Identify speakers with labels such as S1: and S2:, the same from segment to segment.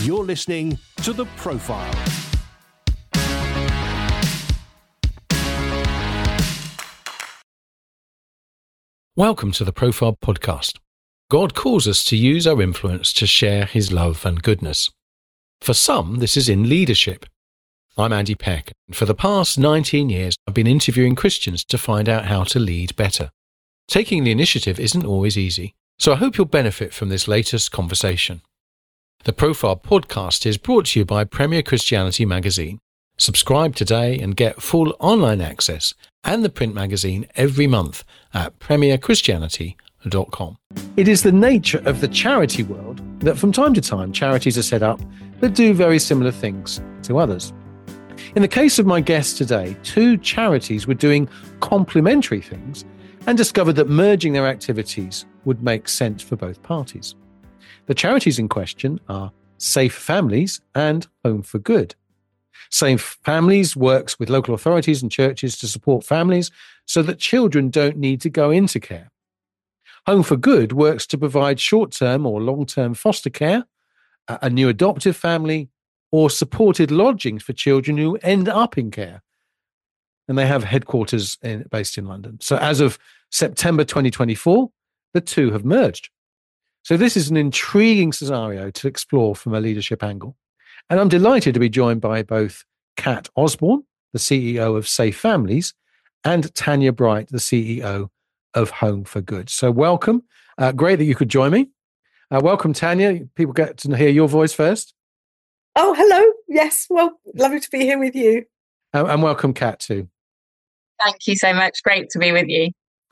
S1: You're listening to The Profile.
S2: Welcome to the Profile podcast. God calls us to use our influence to share his love and goodness. For some, this is in leadership. I'm Andy Peck, and for the past 19 years, I've been interviewing Christians to find out how to lead better. Taking the initiative isn't always easy, so I hope you'll benefit from this latest conversation. The Profile podcast is brought to you by Premier Christianity magazine. Subscribe today and get full online access and the print magazine every month at premierchristianity.com. It is the nature of the charity world that from time to time charities are set up that do very similar things to others. In the case of my guest today, two charities were doing complementary things and discovered that merging their activities would make sense for both parties. The charities in question are Safe Families and Home for Good. Safe Families works with local authorities and churches to support families so that children don't need to go into care. Home for Good works to provide short-term or long-term foster care, a new adoptive family, or supported lodging for children who end up in care. And they have headquarters based in London. So as of September 2024, the two have merged. So this is an intriguing scenario to explore from a leadership angle. And I'm delighted to be joined by both Kat Osborne, the CEO of Safe Families, and Tanya Bright, the CEO of Home for Good. So welcome. Great that you could join me. Welcome, Tanya. People get to hear your voice first.
S3: Oh, hello. Yes. Well, lovely to be here with you.
S2: And welcome, Kat, too.
S4: Thank you so much. Great to be with you.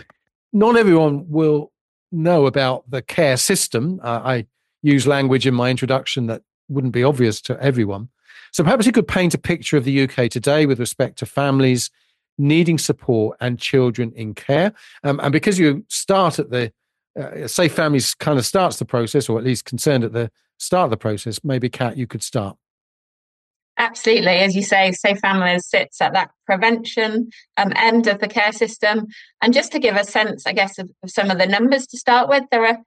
S2: Not everyone will know about the care system. I use language in my introduction that wouldn't be obvious to everyone. So perhaps you could paint a picture of the UK today with respect to families needing support and children in care. And because you start at the, Safe Families kind of starts the process, or at least concerned at the start of the process, maybe Kat, you could start.
S4: Absolutely. As you say, Safe Families sits at that prevention end of the care system. And just to give a sense, I guess, of some of the numbers to start with, there are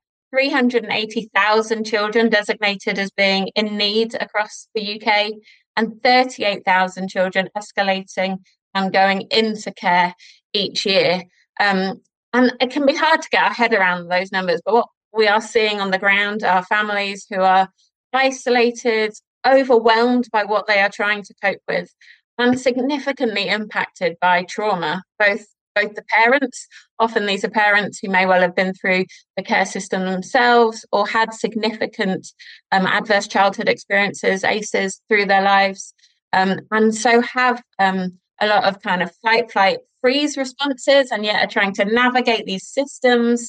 S4: 380,000 children designated as being in need across the UK and 38,000 children escalating and going into care each year. And it can be hard to get our head around those numbers, but what we are seeing on the ground are families who are isolated, overwhelmed by what they are trying to cope with, and significantly impacted by trauma, both the parents. Often these are parents who may well have been through the care system themselves or had significant adverse childhood experiences, ACEs, through their lives, and so have a lot of kind of fight, flight, freeze responses, and yet are trying to navigate these systems.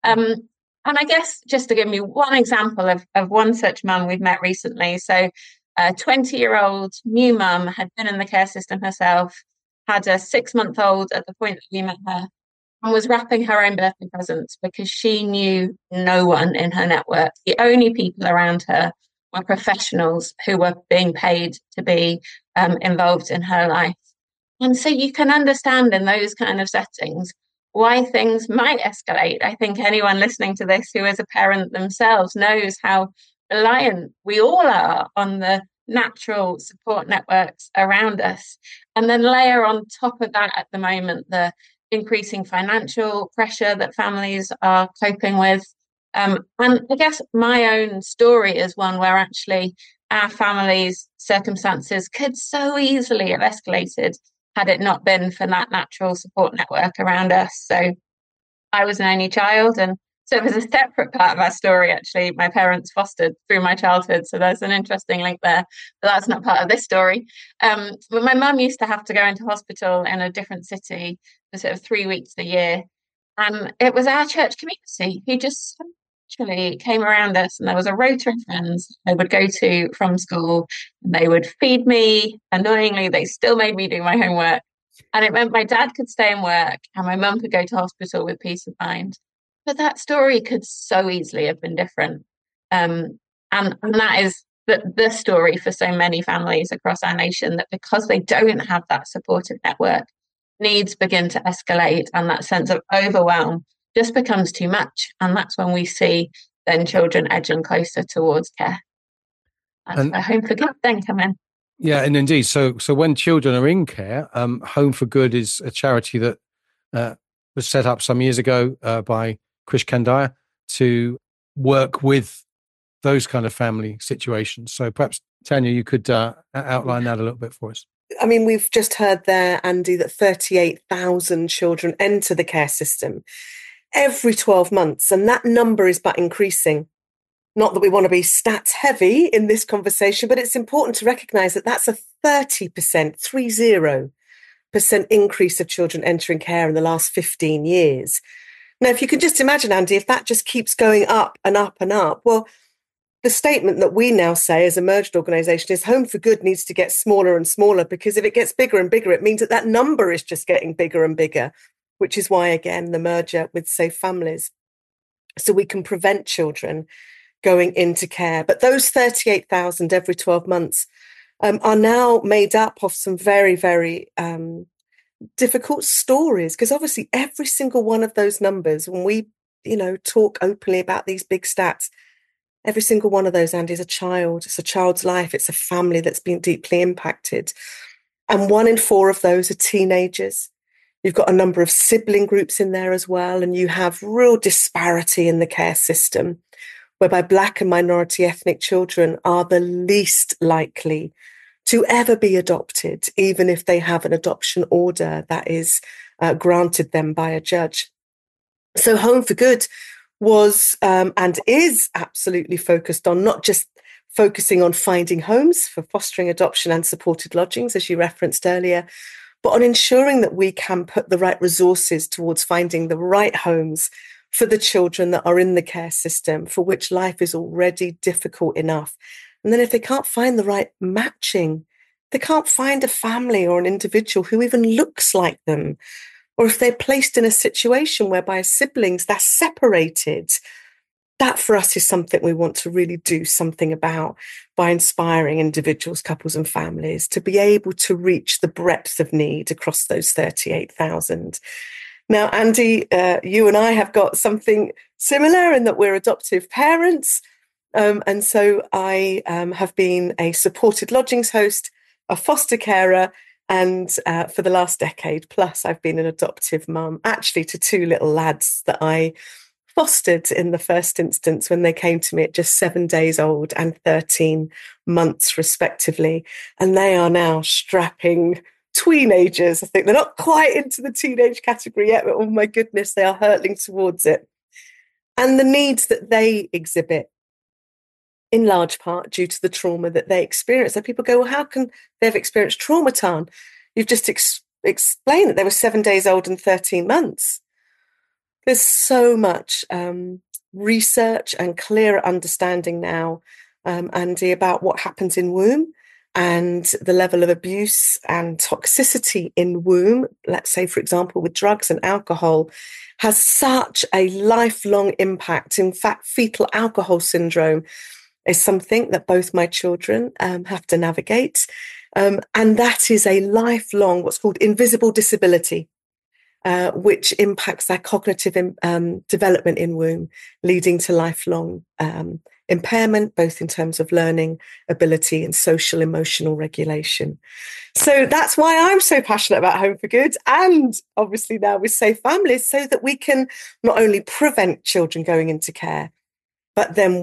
S4: And I guess just to give you one example of one such mum we've met recently. So a 20-year-old new mum had been in the care system herself, had a 6-month-old at the point that we met her, and was wrapping her own birthday presents because she knew no one in her network. The only people around her were professionals who were being paid to be involved in her life. And so you can understand in those kind of settings why things might escalate. I think anyone listening to this who is a parent themselves knows how reliant we all are on the natural support networks around us. And then layer on top of that at the moment the increasing financial pressure that families are coping with. And I guess my own story is one where actually our family's circumstances could so easily have escalated had it not been for that natural support network around us. So I was an only child, and so there's a separate part of our story, actually. My parents fostered through my childhood, so there's an interesting link there, but that's not part of this story. But my mum used to have to go into hospital in a different city for sort of 3 weeks a year, and it was our church community who just actually came around us, and there was a rota of friends I would go to from school, and they would feed me. Annoyingly, they still made me do my homework, and it meant my dad could stay and work and my mum could go to hospital with peace of mind. But that story could so easily have been different, and that is the story for so many families across our nation, that because they don't have that supportive network, needs begin to escalate, and that sense of overwhelm just becomes too much. And that's when we see then children edging closer towards care. That's where Home for Good then come in.
S2: Yeah, and indeed. So when children are in care, Home for Good is a charity that was set up some years ago by Krish Kandiah to work with those kind of family situations. So perhaps, Tanya, you could outline that a little bit for us.
S3: I mean, we've just heard there, Andy, that 38,000 children enter the care system every 12 months, and that number is but increasing. Not that we want to be stats heavy in this conversation, but it's important to recognise that that's a 30% increase of children entering care in the last 15 years. Now, if you can just imagine, Andy, if that just keeps going up and up and up, well, the statement that we now say as a merged organisation is Home for Good needs to get smaller and smaller, because if it gets bigger and bigger, it means that that number is just getting bigger and bigger, which is why, again, the merger with Safe Families. So we can prevent children going into care. But those 38,000 every 12 months are now made up of some very, very difficult stories, because obviously every single one of those numbers, when we, talk openly about these big stats, every single one of those, Andy, is a child. It's a child's life. It's a family that's been deeply impacted. And 1 in 4 of those are teenagers. You've got a number of sibling groups in there as well. And you have real disparity in the care system, whereby Black and minority ethnic children are the least likely to ever be adopted, even if they have an adoption order that is granted them by a judge. So Home for Good was and is absolutely focused on not just focusing on finding homes for fostering, adoption and supported lodgings, as you referenced earlier, but on ensuring that we can put the right resources towards finding the right homes for the children that are in the care system, for which life is already difficult enough. And then if they can't find the right matching, they can't find a family or an individual who even looks like them, or if they're placed in a situation whereby siblings, they're separated, that for us is something we want to really do something about by inspiring individuals, couples and families to be able to reach the breadth of need across those 38,000. Now, Andy, you and I have got something similar in that we're adoptive parents. And so I have been a supported lodgings host, a foster carer, and for the last decade plus, I've been an adoptive mum, actually to 2 little lads that I fostered in the first instance when they came to me at just 7 days old and 13 months, respectively. And they are now strapping teenagers. I think they're not quite into the teenage category yet, but oh my goodness, they are hurtling towards it. And the needs that they exhibit, in large part due to the trauma that they experience. So people go, well, how can they have experienced trauma, Tan? You've just explained that they were 7 days old and 13 months. There's so much research and clearer understanding now, Andy, about what happens in womb and the level of abuse and toxicity in womb, let's say, for example, with drugs and alcohol, has such a lifelong impact. In fact, fetal alcohol syndrome is something that both my children have to navigate. And that is a lifelong, what's called invisible disability, which impacts their cognitive development in womb, leading to lifelong impairment, both in terms of learning ability and social emotional regulation. So that's why I'm so passionate about Home for Good, and obviously now with Safe Families, so that we can not only prevent children going into care, but then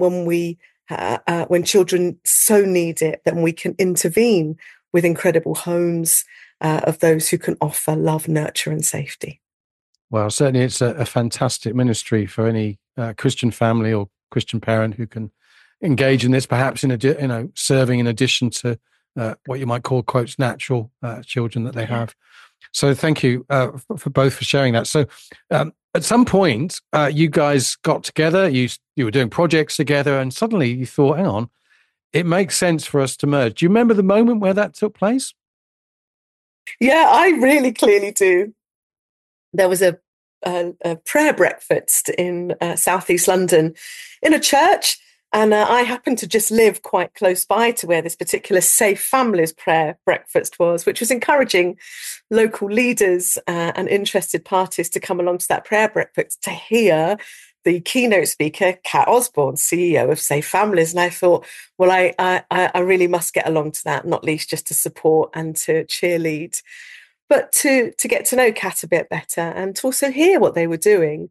S3: when children so need it, then we can intervene with incredible homes of those who can offer love, nurture and safety.
S2: Well, certainly it's a fantastic ministry for any Christian family or Christian parent who can engage in this, perhaps serving in addition to what you might call, quotes, natural children that they have. So thank you for both for sharing that. So at some point, you guys got together, you were doing projects together, and suddenly you thought, hang on, it makes sense for us to merge. Do you remember the moment where that took place?
S3: Yeah, I really clearly do. There was a prayer breakfast in southeast London in a church, and I happened to just live quite close by to where this particular Safe Families prayer breakfast was, which was encouraging local leaders and interested parties to come along to that prayer breakfast to hear the keynote speaker, Kat Osborne, CEO of Safe Families. And I thought, well, I really must get along to that, not least just to support and to cheerlead, but to get to know Kat a bit better and to also hear what they were doing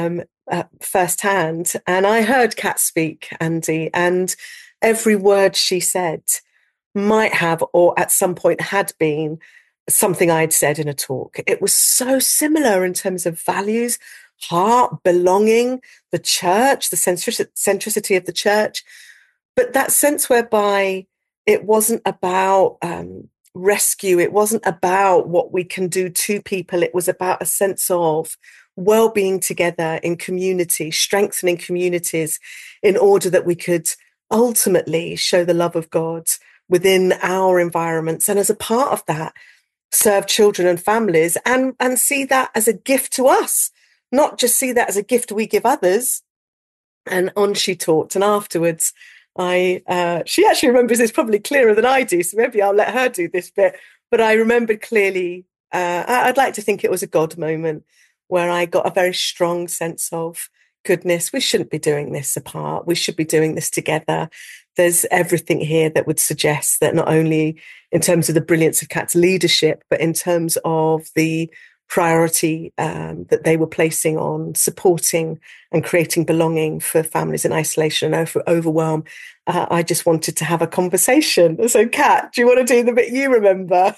S3: firsthand. And I heard Kat speak, Andy, and every word she said might have, or at some point had been, something I'd said in a talk. It was so similar in terms of values, heart, belonging, the church, the centricity of the church, but that sense whereby it wasn't about rescue. It wasn't about what we can do to people. It was about a sense of well-being together in community, strengthening communities in order that we could ultimately show the love of God within our environments. And as a part of that, serve children and families and see that as a gift to us, not just see that as a gift we give others. And on she talked. And afterwards, she actually remembers this probably clearer than I do. So maybe I'll let her do this bit. But I remembered clearly, I'd like to think it was a God moment where I got a very strong sense of, goodness, we shouldn't be doing this apart. We should be doing this together. There's everything here that would suggest that not only in terms of the brilliance of Kat's leadership, but in terms of the priority that they were placing on supporting and creating belonging for families in isolation and overwhelm. I just wanted to have a conversation. So, Kat, do you want to do the bit you remember?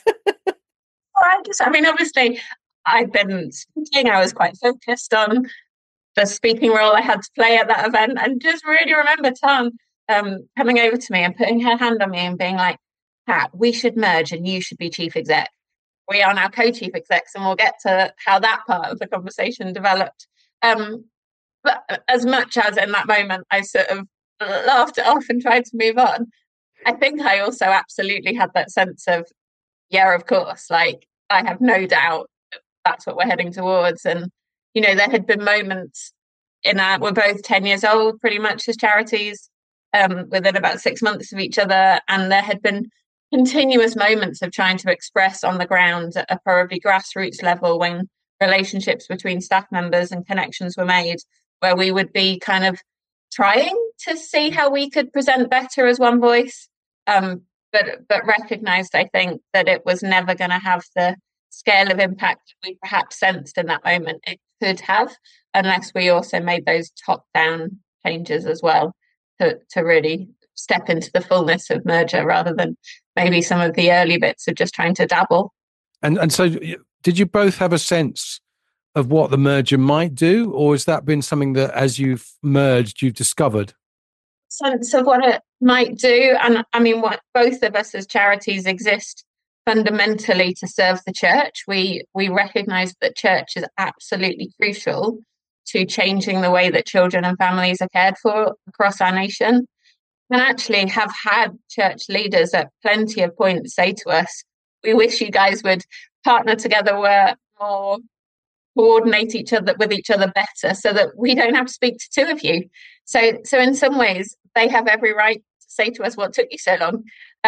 S4: Obviously, I'd been speaking. I was quite focused on the speaking role I had to play at that event, and just really remember Tan coming over to me and putting her hand on me and being like, Kat, we should merge and you should be chief exec. We are now co-chief execs, and we'll get to how that part of the conversation developed. But as much as in that moment I sort of laughed it off and tried to move on, I think I also absolutely had that sense of, yeah, of course, like I have no doubt that's what we're heading towards. And, you know, there had been moments we're both 10 years old pretty much as charities, within about 6 months of each other. And there had been continuous moments of trying to express on the ground at a probably grassroots level when relationships between staff members and connections were made, where we would be kind of trying to see how we could present better as one voice, but recognized, I think, that it was never going to have the scale of impact we perhaps sensed in that moment it could have, unless we also made those top-down changes as well to really step into the fullness of merger rather than maybe some of the early bits of just trying to dabble.
S2: And so did you both have a sense of what the merger might do, or has that been something that as you've merged, you've discovered?
S4: Sense of what it might do. And I mean, what both of us as charities exist fundamentally to serve the church. We recognise that church is absolutely crucial to changing the way that children and families are cared for across our nation. And actually have had church leaders at plenty of points say to us, we wish you guys would partner together, work more, coordinate with each other better so that we don't have to speak to two of you. So in some ways, they have every right to say to us, what took you so long?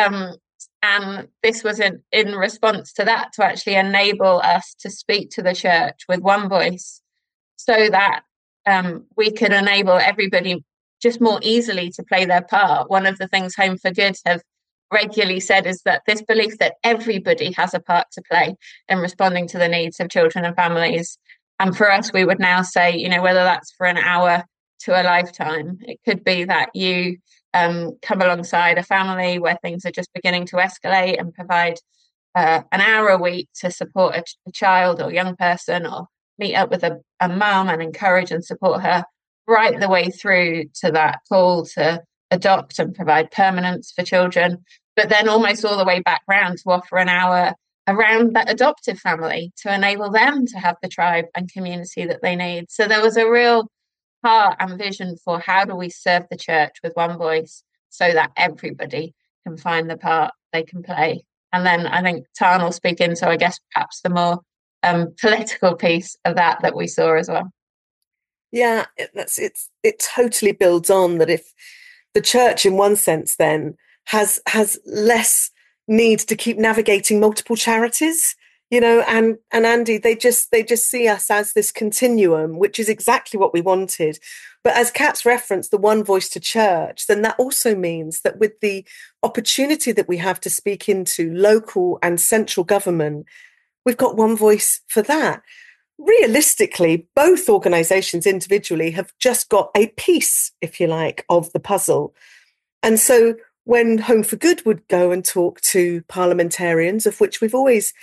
S4: And this was in response to that, to actually enable us to speak to the church with one voice so that we could enable everybody just more easily to play their part. One of the things Home for Good have regularly said is that this belief that everybody has a part to play in responding to the needs of children and families. And for us, we would now say, you know, whether that's for an hour to a lifetime, it could be that you come alongside a family where things are just beginning to escalate and provide an hour a week to support a child or young person, or meet up with a mum and encourage and support her, right the way through to that call to adopt and provide permanence for children, but then almost all the way back round to offer an hour around that adoptive family to enable them to have the tribe and community that they need. So there was a real heart and vision for how do we serve the church with one voice so that everybody can find the part they can play. And then I think Tan will speak into, I guess, perhaps the more political piece of that we saw as well.
S3: Yeah, it totally builds on that. If the church, in one sense, then has less need to keep navigating multiple charities, and Andy, they just see us as this continuum, which is exactly what we wanted. But as Kat's referenced, the one voice to church, then that also means that with the opportunity that we have to speak into local and central government, we've got one voice for that. Realistically, both organisations individually have just got a piece, if you like, of the puzzle. And so when Home for Good would go and talk to parliamentarians, of which we've always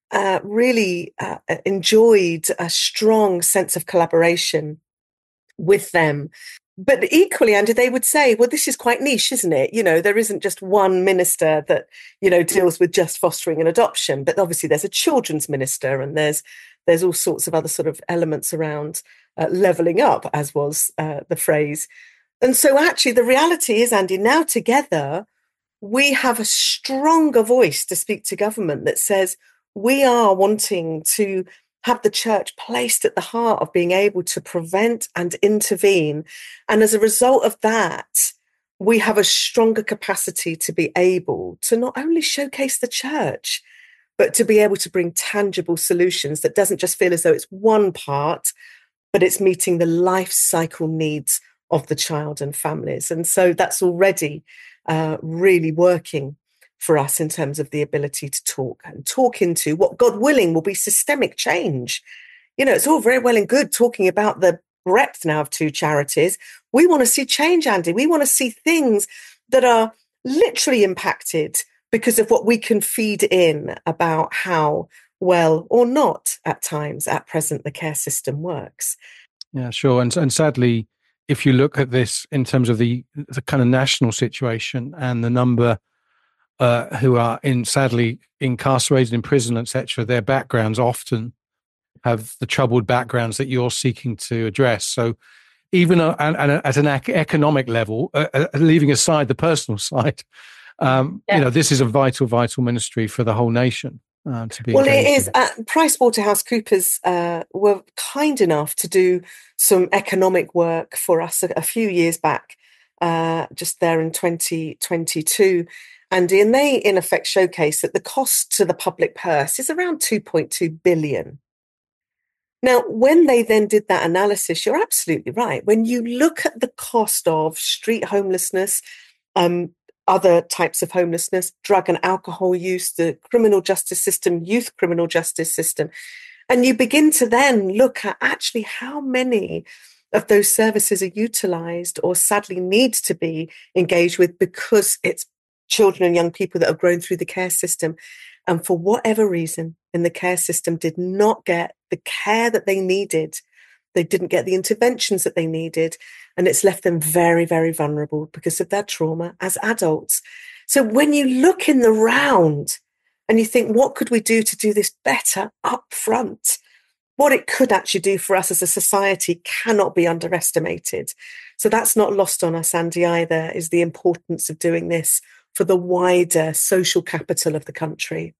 S3: really enjoyed a strong sense of collaboration with them. But equally, Andy, they would say, well, this is quite niche, isn't it? There isn't just one minister that, deals with just fostering and adoption. But obviously there's a children's minister, and there's all sorts of other sort of elements around levelling up, as was the phrase. And so actually the reality is, Andy, now together, we have a stronger voice to speak to government that says, we are wanting to have the church placed at the heart of being able to prevent and intervene. And as a result of that, we have a stronger capacity to be able to not only showcase the church, but to be able to bring tangible solutions that doesn't just feel as though it's one part, but it's meeting the life cycle needs of the child and families. And so that's already really working for us in terms of the ability to talk into what, God willing, will be systemic change. It's all very well and good talking about the breadth now of 2 charities. We want to see change, Andy. We want to see things that are literally impacted because of what we can feed in about how well or not at times at present the care system works.
S2: Yeah, sure. And sadly, if you look at this in terms of the kind of national situation and the number who are sadly incarcerated in prison, etc., their backgrounds often have the troubled backgrounds that you're seeking to address. So even at an economic level, leaving aside the personal side, this is a vital ministry for the whole nation. To be
S3: it is. PricewaterhouseCoopers were kind enough to do some economic work for us a few years back, just there in 2022. And they, in effect, showcase that the cost to the public purse is around 2.2 billion. Now, when they then did that analysis, you're absolutely right. When you look at the cost of street homelessness, other types of homelessness, drug and alcohol use, the criminal justice system, youth criminal justice system, and you begin to then look at actually how many of those services are utilised or sadly need to be engaged with because it's children and young people that have grown through the care system and for whatever reason in the care system did not get the care that they needed. They didn't get the interventions that they needed, and it's left them very, very vulnerable because of their trauma as adults. So when you look in the round and you think, what could we do to do this better up front? What it could actually do for us as a society cannot be underestimated. So that's not lost on us, Andy, either, is the importance of doing this for the wider social capital of the country.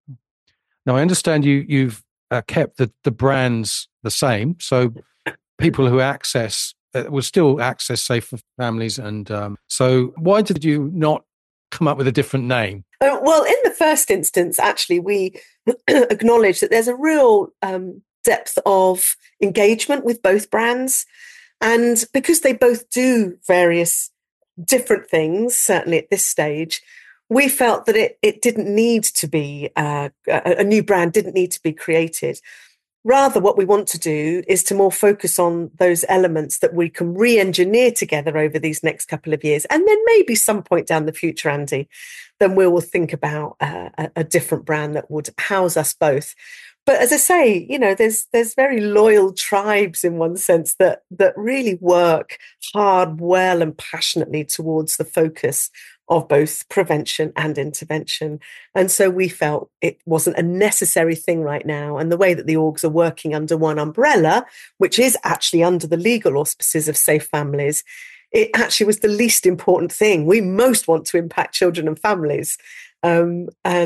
S2: Now, I understand you've kept the brands the same, so people who access will still access Safe for Families. And so why did you not come up with a different name?
S3: Well, in the first instance, actually, we acknowledge that there's a real depth of engagement with both brands. And because they both do various different things, certainly at this stage, we felt that it didn't need to be, a new brand didn't need to be created. Rather, what we want to do is to more focus on those elements that we can re-engineer together over these next couple of years. And then maybe some point down the future, Andy, then we will think about a different brand that would house us both. But as I say, there's very loyal tribes in one sense that really work hard, well, and passionately towards the focus of both prevention and intervention. And so we felt it wasn't a necessary thing right now. And the way that the orgs are working under one umbrella, which is actually under the legal auspices of Safe Families, it actually was the least important thing. We most want to impact children and families. So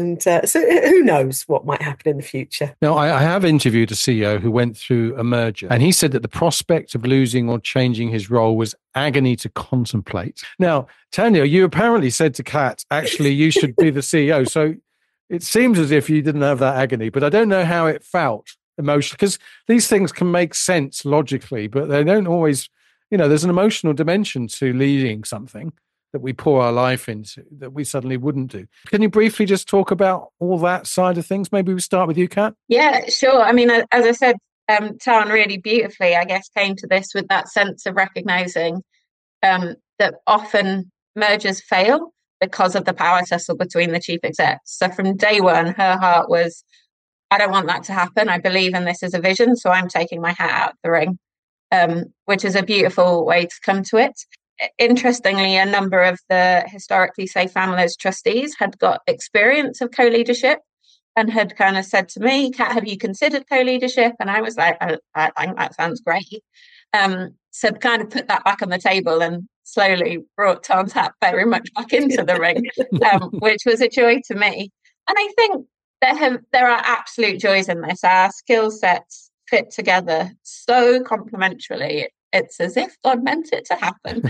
S3: who knows what might happen in the future.
S2: Now, I have interviewed a CEO who went through a merger, and he said that the prospect of losing or changing his role was agony to contemplate. Now, Tanya, you apparently said to Kat, actually, you should be the CEO. So it seems as if you didn't have that agony, but I don't know how it felt emotionally, because these things can make sense logically, but they don't always, there's an emotional dimension to leading something that we pour our life into that we suddenly wouldn't do. Can you briefly just talk about all that side of things? Maybe we start with you, Kat.
S4: Yeah, sure. I mean, as I said, Tarn really beautifully, I guess, came to this with that sense of recognizing that often mergers fail because of the power tussle between the chief execs. So from day one, her heart was, I don't want that to happen. I believe in this as a vision, so I'm taking my hat out the ring, which is a beautiful way to come to it. Interestingly, a number of the historically safe families trustees had got experience of co-leadership and had kind of said to me, Kat, have you considered co-leadership? And I was like, I think that sounds great. So kind of put that back on the table and slowly brought Tarn's hat very much back into the ring, which was a joy to me. And I think there are absolute joys in this. Our skill sets fit together so complementarily. It's as if God meant it to happen.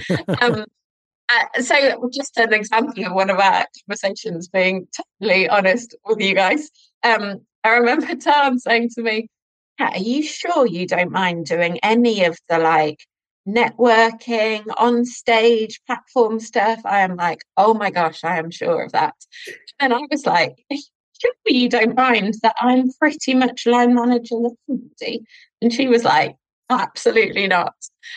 S4: So just an example of one of our conversations, being totally honest with you guys. I remember Tarn saying to me, are you sure you don't mind doing any of the networking, on stage, platform stuff? I am like, oh my gosh, I am sure of that. And I was like, surely you don't mind that I'm pretty much line manager of somebody? And she was like, absolutely not.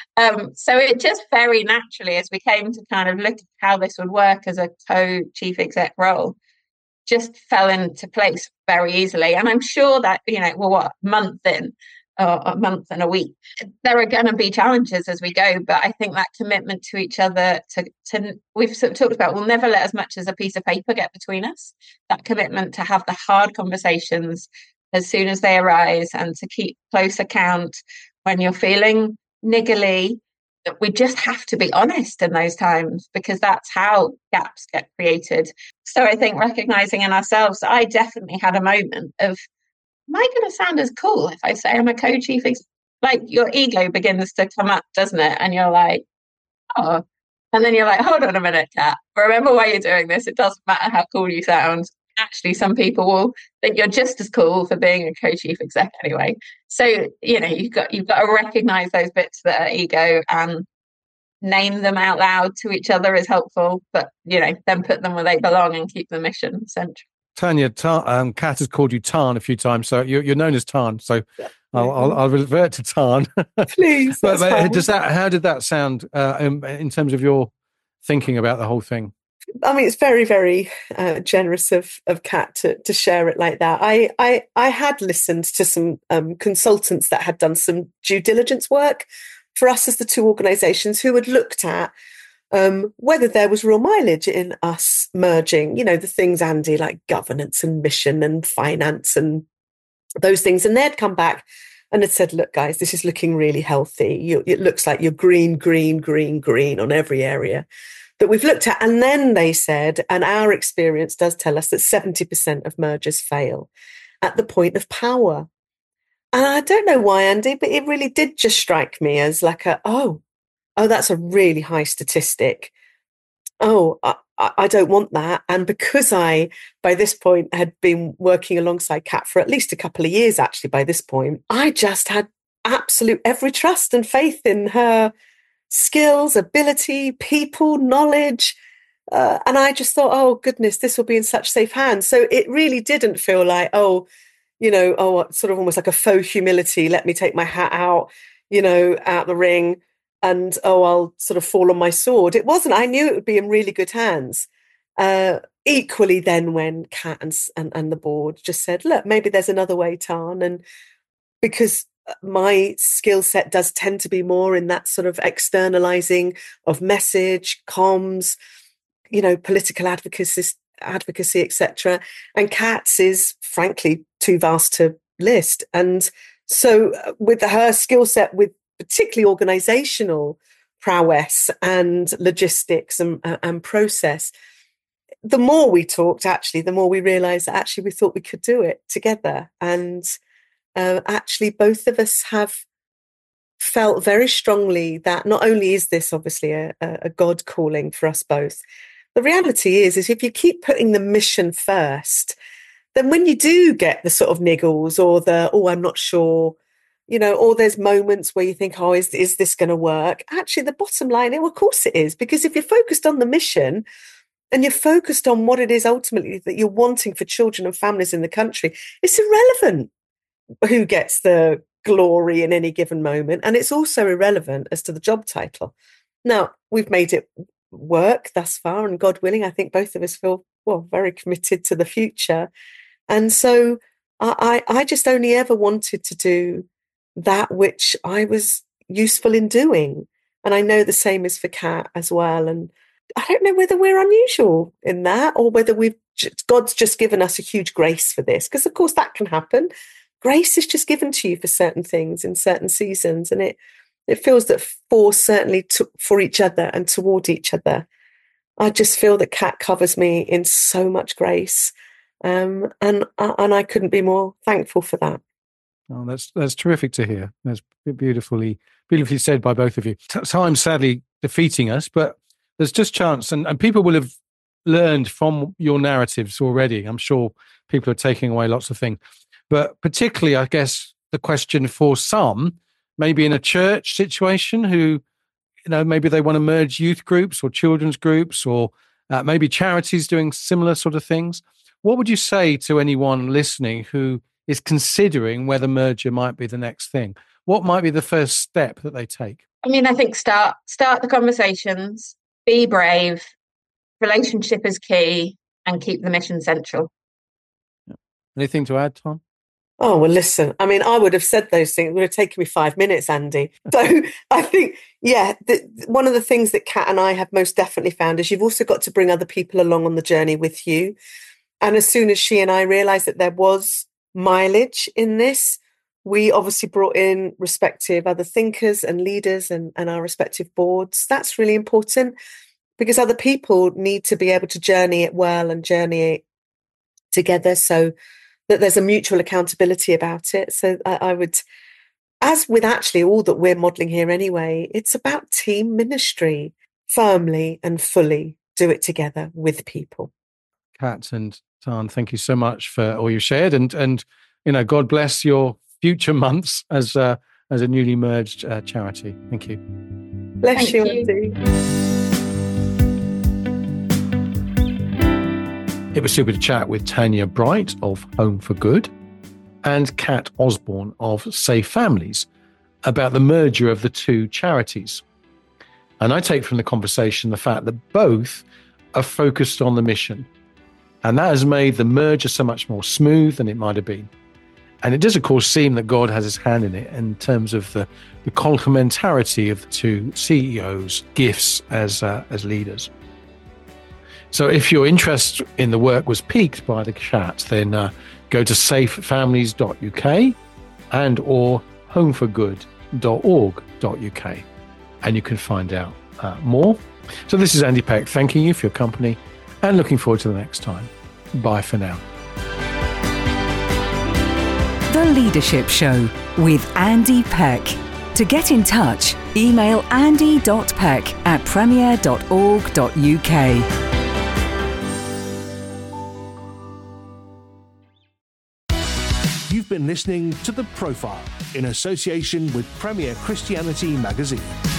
S4: So it just very naturally, as we came to kind of look at how this would work as a co-chief exec role, just fell into place very easily. And I'm sure that, a month in, or a month and a week, there are going to be challenges as we go. But I think that commitment to each other, to we've sort of talked about, we'll never let as much as a piece of paper get between us. That commitment to have the hard conversations as soon as they arise and to keep close account when you're feeling niggly. We just have to be honest in those times, because that's how gaps get created. So I think recognizing in ourselves, I definitely had a moment of, am I going to sound as cool if I say I'm a co-chief exec? Like your ego begins to come up, doesn't it? And you're like, oh. And then you're like, hold on a minute, Kat. Remember why you're doing this. It doesn't matter how cool you sound. Actually, some people will think you're just as cool for being a co-chief exec anyway. So, you've got to recognize those bits that are ego and name them out loud to each other is helpful, but, then put them where they belong and keep the mission central.
S2: Tanya, Kat has called you Tarn a few times, so you're known as Tarn. So I'll revert to Tarn.
S3: Please.
S2: But how did that sound in terms of your thinking about the whole thing?
S3: I mean, it's very, very generous of Kat to share it like that. I had listened to some consultants that had done some due diligence work for us as the two organisations, who had looked at whether there was real mileage in us merging, the things, Andy, like governance and mission and finance and those things. And they'd come back and had said, look, guys, this is looking really healthy. It looks like you're green on every area that we've looked at. And then they said, and our experience does tell us that 70% of mergers fail at the point of power. And I don't know why, Andy, but it really did just strike me as like oh, that's a really high statistic. Oh, I don't want that. And because I, by this point, had been working alongside Kat for at least a couple of years, actually, by this point, I just had absolute every trust and faith in her skills, ability, people, knowledge. And I just thought, oh, goodness, this will be in such safe hands. So it really didn't feel like, sort of almost like a faux humility. Let me take my hat out, out the ring. And, I'll sort of fall on my sword. It wasn't. I knew it would be in really good hands. Equally then when Kat and the board just said, look, maybe there's another way, Tarn. And because my skill set does tend to be more in that sort of externalizing of message, comms, political advocacy, etc. And Kat's is frankly too vast to list. And so with her skill set, with particularly organizational prowess and logistics and process, the more we talked, actually, the more we realized that actually we thought we could do it together. And actually both of us have felt very strongly that not only is this obviously a God calling for us both, the reality is if you keep putting the mission first then when you do get the sort of niggles or I'm not sure, or there's moments where you think, is this going to work? Actually, the bottom line, of course it is, because if you're focused on the mission and you're focused on what it is ultimately that you're wanting for children and families in the country, it's irrelevant who gets the glory in any given moment. And it's also irrelevant as to the job title. Now, we've made it work thus far, and God willing, I think both of us feel, very committed to the future. And so I just only ever wanted to do that which I was useful in doing. And I know the same is for Kat as well. And I don't know whether we're unusual in that or whether God's just given us a huge grace for this, because of course that can happen. Grace is just given to you for certain things in certain seasons. And it feels that for each other and toward each other. I just feel that Kat covers me in so much grace. And I couldn't be more thankful for that.
S2: Oh, that's terrific to hear. That's beautifully said by both of you. Time's sadly defeating us, but there's just chance, and people will have learned from your narratives already. I'm sure people are taking away lots of things, but particularly, I guess, the question for some, maybe in a church situation, who, maybe they want to merge youth groups or children's groups, or maybe charities doing similar sort of things. What would you say to anyone listening who is considering whether merger might be the next thing? What might be the first step that they take? I
S4: mean, I think start the conversations, be brave, relationship is key, and keep the mission central.
S2: Yeah. Anything to add, Tom?
S3: Oh, well, listen, I mean, I would have said those things. It would have taken me 5 minutes, Andy. So I think, one of the things that Kat and I have most definitely found is you've also got to bring other people along on the journey with you. And as soon as she and I realised that there was mileage in this, we obviously brought in respective other thinkers and leaders and our respective boards. That's really important, because other people need to be able to journey it well and journey it together, so that there's a mutual accountability about it. So I would, as with actually all that we're modelling here anyway, it's about team ministry. Firmly and fully do it together with people.
S2: Kat and Tan, thank you so much for all you shared, and God bless your future months as a newly merged charity. Thank you.
S3: Bless you, Andy.
S2: It was super to chat with Tanya Bright of Home for Good and Kat Osborne of Safe Families about the merger of the two charities. And I take from the conversation the fact that both are focused on the mission. And that has made the merger so much more smooth than it might have been. And it does, of course, seem that God has his hand in it in terms of the complementarity of the two CEOs' gifts as leaders. So if your interest in the work was piqued by the chat, then go to safefamilies.uk and or homeforgood.org.uk, and you can find out more. So this is Andy Peck thanking you for your company and looking forward to the next time. Bye for now.
S5: The Leadership Show with Andy Peck. To get in touch, email andy.peck@premier.org.uk.
S1: You've been listening to The Profile in association with Premier Christianity Magazine.